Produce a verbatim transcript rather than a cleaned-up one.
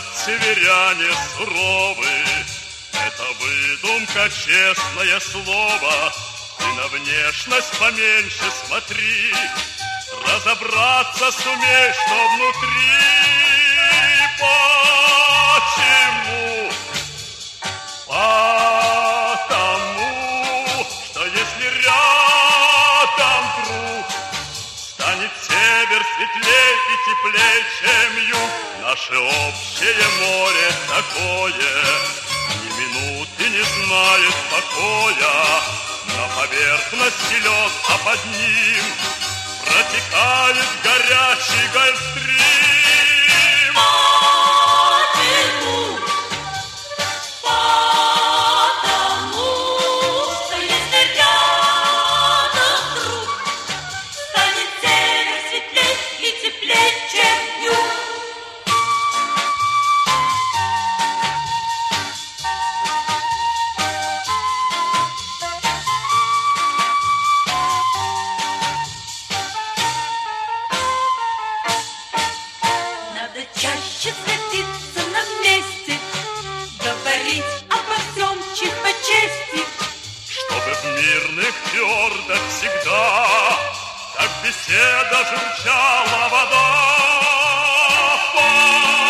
говорят, северяне суровы. Это выдумка, честное слово. Ты на внешность поменьше смотри, разобраться сумей, что внутри. Почему? Потому что если рядом друг, станет север светлей и теплей, чем юг. Наше общее море такое, ни минуты не знает покоя. На поверхности лед, а под ним протекает горячий гольфстрим. Почему? Потому что если рядом друг, станет север светлей и теплей, чем юг. Чаще сходиться на месте, говорить обо всем честь по чести, чтобы в мирных фьордах всегда так беседа журчала вода.